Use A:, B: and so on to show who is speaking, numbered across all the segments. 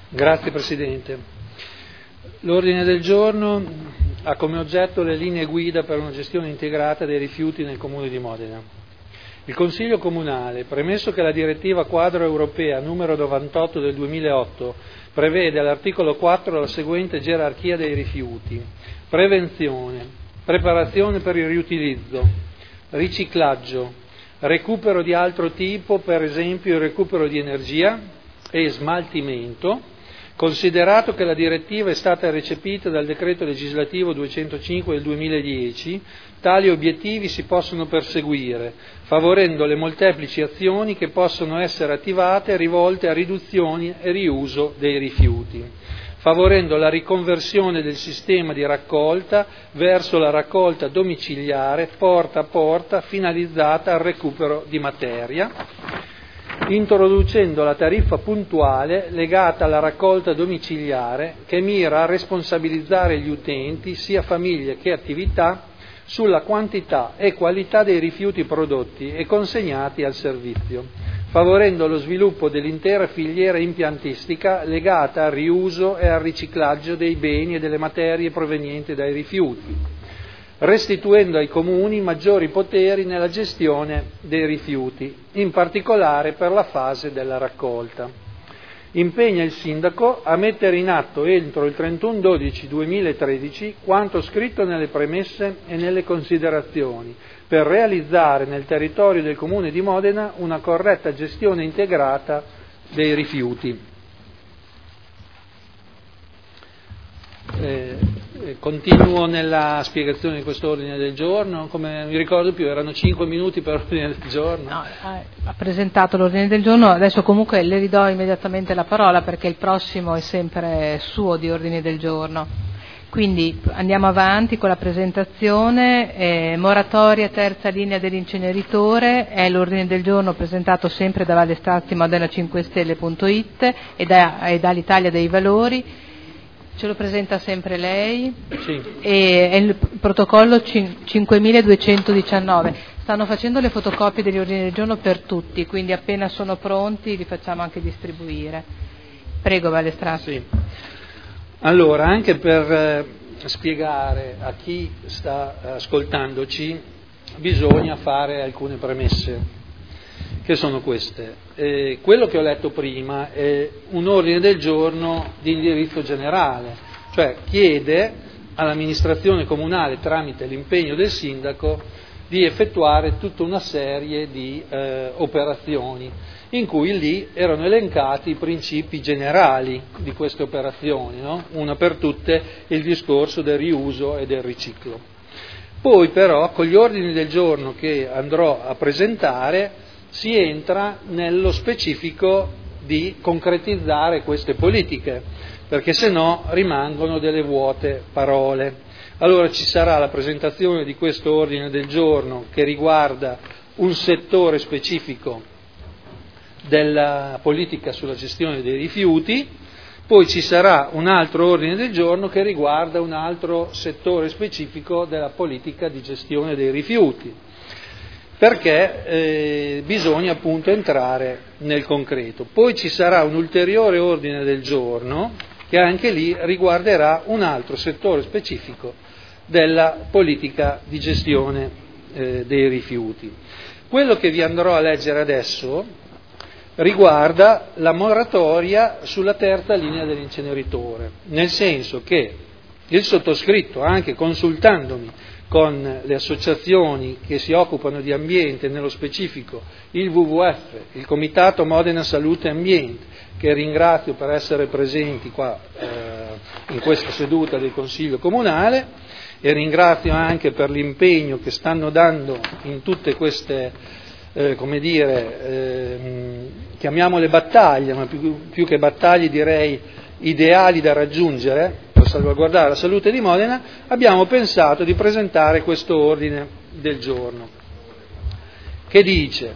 A: Grazie Presidente. L'ordine del giorno ha come oggetto le linee guida per una gestione integrata dei rifiuti nel Comune di Modena. Il Consiglio Comunale, premesso che la direttiva quadro europea numero 98 del 2008 prevede all'articolo 4 la seguente gerarchia dei rifiuti: prevenzione, preparazione per il riutilizzo, riciclaggio, recupero di altro tipo, per esempio il recupero di energia, e smaltimento, considerato che la direttiva è stata recepita dal decreto legislativo 205 del 2010, tali obiettivi si possono perseguire, favorendo le molteplici azioni che possono essere attivate rivolte a riduzione e riuso dei rifiuti, favorendo la riconversione del sistema di raccolta verso la raccolta domiciliare porta a porta finalizzata al recupero di materia, introducendo la tariffa puntuale legata alla raccolta domiciliare che mira a responsabilizzare gli utenti, sia famiglie che attività, sulla quantità e qualità dei rifiuti prodotti e consegnati al servizio, favorendo lo sviluppo dell'intera filiera impiantistica legata al riuso e al riciclaggio dei beni e delle materie provenienti dai rifiuti, restituendo ai comuni maggiori poteri nella gestione dei rifiuti, in particolare per la fase della raccolta. Impegna il Sindaco a mettere in atto entro il 31/12/2013 quanto scritto nelle premesse e nelle considerazioni per realizzare nel territorio del Comune di Modena una corretta gestione integrata dei rifiuti. Continuo nella spiegazione di questo ordine del giorno, come non mi ricordo più, erano 5 minuti per l'ordine del giorno.
B: No, ha presentato l'ordine del giorno, adesso comunque le ridò immediatamente la parola perché il prossimo è sempre suo di ordine del giorno. Quindi andiamo avanti con la presentazione. Moratoria terza linea dell'inceneritore è l'ordine del giorno presentato sempre da Vallestazzi Modena 5stelle.it e dall'Italia dei Valori. Ce lo presenta sempre lei?
A: Sì.
B: E è il protocollo 5219. Stanno facendo le fotocopie degli ordini del giorno per tutti, quindi appena sono pronti li facciamo anche distribuire. Prego Vallestrazzi.
A: Sì. Allora, anche per spiegare a chi sta ascoltandoci bisogna fare alcune premesse, che sono queste. Quello che ho letto prima è un ordine del giorno di indirizzo generale, cioè chiede all'amministrazione comunale, tramite l'impegno del sindaco, di effettuare tutta una serie di operazioni, in cui lì erano elencati i principi generali di queste operazioni, no? Una per tutte il discorso del riuso e del riciclo. Poi però con gli ordini del giorno che andrò a presentare si entra nello specifico di concretizzare queste politiche, perché se no rimangono delle vuote parole. Allora ci sarà la presentazione di questo ordine del giorno che riguarda un settore specifico della politica sulla gestione dei rifiuti, poi ci sarà un altro ordine del giorno che riguarda un altro settore specifico della politica di gestione dei rifiuti, perché bisogna appunto entrare nel concreto. Poi ci sarà un ulteriore ordine del giorno che anche lì riguarderà un altro settore specifico della politica di gestione dei rifiuti. Quello che vi andrò a leggere adesso riguarda la moratoria sulla terza linea dell'inceneritore, nel senso che il sottoscritto, anche consultandomi con le associazioni che si occupano di ambiente, nello specifico il WWF, il Comitato Modena Salute Ambiente, che ringrazio per essere presenti qua in questa seduta del Consiglio Comunale, e ringrazio anche per l'impegno che stanno dando in tutte queste, chiamiamole battaglie, ma più che battaglie direi ideali da raggiungere, per salvaguardare la salute di Modena. Abbiamo pensato di presentare questo ordine del giorno che dice,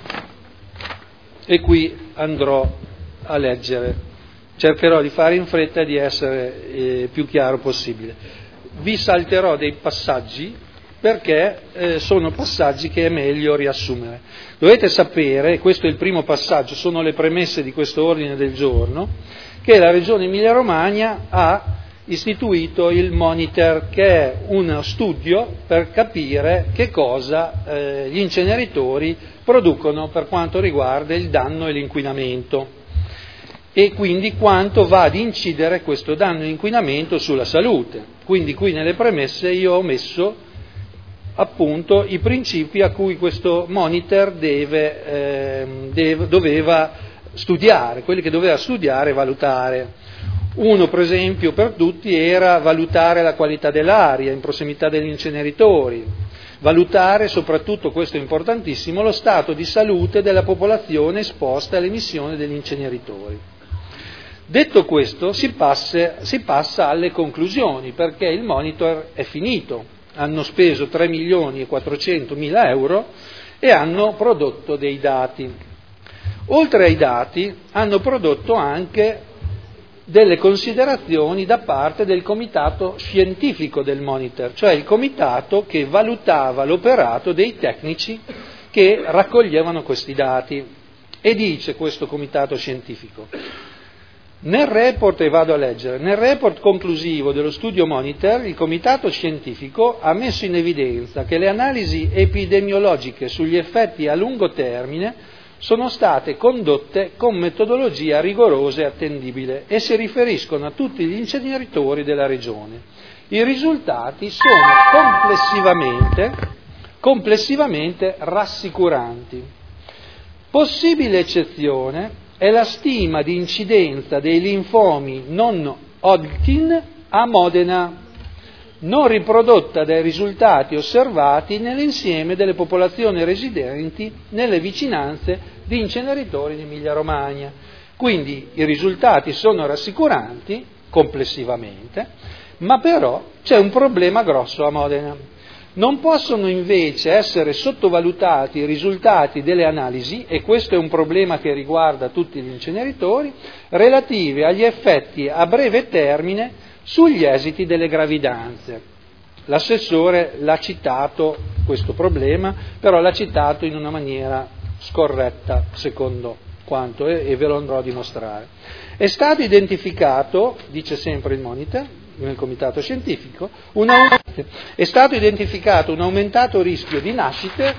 A: e qui andrò a leggere, cercherò di fare in fretta e di essere più chiaro possibile. Vi salterò dei passaggi perché sono passaggi che è meglio riassumere. Dovete sapere, questo è il primo passaggio, sono le premesse di questo ordine del giorno, che la Regione Emilia-Romagna ha istituito il Monitor, che è uno studio per capire che cosa gli inceneritori producono per quanto riguarda il danno e l'inquinamento, e quindi quanto va ad incidere questo danno e inquinamento sulla salute. Quindi qui nelle premesse io ho messo appunto i principi a cui questo Monitor doveva studiare, quelli che doveva studiare e valutare. Uno, per esempio, per tutti era valutare la qualità dell'aria in prossimità degli inceneritori, valutare soprattutto, questo è importantissimo, lo stato di salute della popolazione esposta all'emissione degli inceneritori. Detto questo, si passa alle conclusioni, perché il Monitor è finito, hanno speso 3.400.000 euro e hanno prodotto dei dati. Oltre ai dati hanno prodotto anche delle considerazioni da parte del comitato scientifico del Monitor, cioè il comitato che valutava l'operato dei tecnici che raccoglievano questi dati. E dice questo comitato scientifico: nel report, e vado a leggere, nel report conclusivo dello studio Monitor, il comitato scientifico ha messo in evidenza che le analisi epidemiologiche sugli effetti a lungo termine sono state condotte con metodologia rigorosa e attendibile e si riferiscono a tutti gli inceneritori della regione. I risultati sono complessivamente rassicuranti. Possibile eccezione è la stima di incidenza dei linfomi non Hodgkin a Modena, non riprodotta dai risultati osservati nell'insieme delle popolazioni residenti nelle vicinanze di inceneritori in Emilia-Romagna. Quindi i risultati sono rassicuranti complessivamente, ma però c'è un problema grosso a Modena. Non possono invece essere sottovalutati i risultati delle analisi, e questo è un problema che riguarda tutti gli inceneritori, relativi agli effetti a breve termine sugli esiti delle gravidanze. L'assessore l'ha citato questo problema, però l'ha citato in una maniera scorretta, secondo quanto, e ve lo andrò a dimostrare. È stato identificato, dice sempre il Monitor, nel comitato scientifico, è stato identificato un aumentato rischio di nascite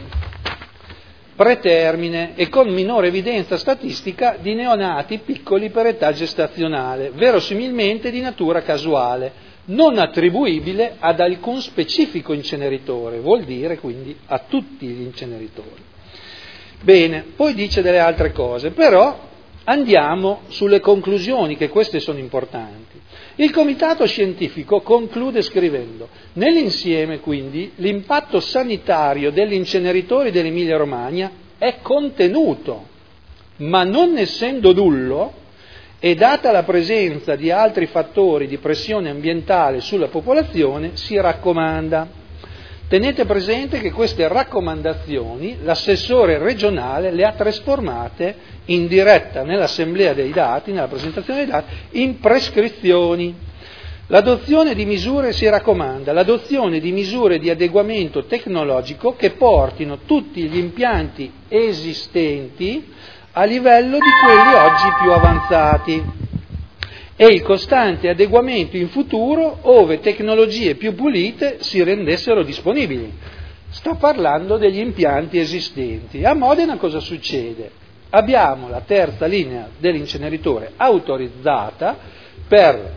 A: pretermine e con minore evidenza statistica di neonati piccoli per età gestazionale, verosimilmente di natura casuale, non attribuibile ad alcun specifico inceneritore, vuol dire quindi a tutti gli inceneritori. Bene, poi dice delle altre cose, però andiamo sulle conclusioni, che queste sono importanti. Il comitato scientifico conclude scrivendo: nell'insieme quindi l'impatto sanitario degli inceneritori dell'Emilia-Romagna è contenuto, ma non essendo nullo, e data la presenza di altri fattori di pressione ambientale sulla popolazione, si raccomanda. Tenete presente che queste raccomandazioni l'assessore regionale le ha trasformate in diretta nell'assemblea dei dati, nella presentazione dei dati, in prescrizioni. L'adozione di misure si raccomanda, l'adozione di misure di adeguamento tecnologico che portino tutti gli impianti esistenti a livello di quelli oggi più avanzati e il costante adeguamento in futuro ove tecnologie più pulite si rendessero disponibili. Sta parlando degli impianti esistenti. A Modena cosa succede? Abbiamo la terza linea dell'inceneritore autorizzata per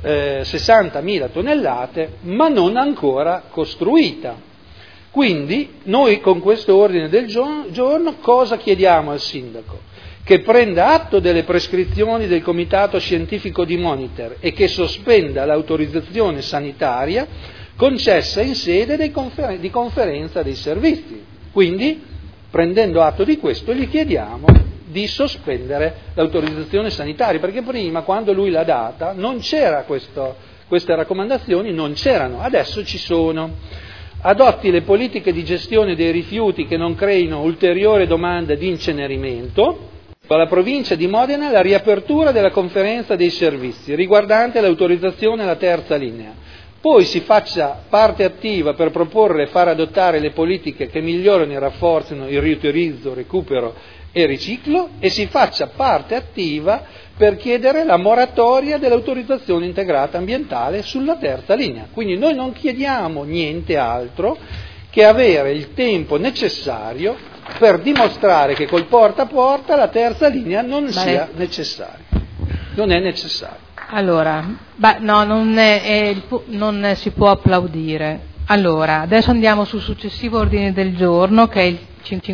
A: 60.000 tonnellate, ma non ancora costruita. Quindi noi con questo ordine del giorno cosa chiediamo al sindaco? Che prenda atto delle prescrizioni del comitato scientifico di Monitor e che sospenda l'autorizzazione sanitaria concessa in sede di conferenza dei servizi. Quindi, prendendo atto di questo, gli chiediamo di sospendere l'autorizzazione sanitaria, perché prima, quando lui l'ha data, non c'era queste raccomandazioni, non c'erano, adesso ci sono. Adotti le politiche di gestione dei rifiuti che non creino ulteriore domanda di incenerimento. Alla provincia di Modena la riapertura della conferenza dei servizi riguardante l'autorizzazione alla terza linea. Poi si faccia parte attiva per proporre e far adottare le politiche che migliorano e rafforzino il riutilizzo, recupero e riciclo, e si faccia parte attiva per chiedere la moratoria dell'autorizzazione integrata ambientale sulla terza linea. Quindi noi non chiediamo niente altro che avere il tempo necessario per dimostrare che col porta a porta la terza linea non sia necessaria. Non è necessario.
B: Allora, no, non si può applaudire. Allora, adesso andiamo sul successivo ordine del giorno, che è il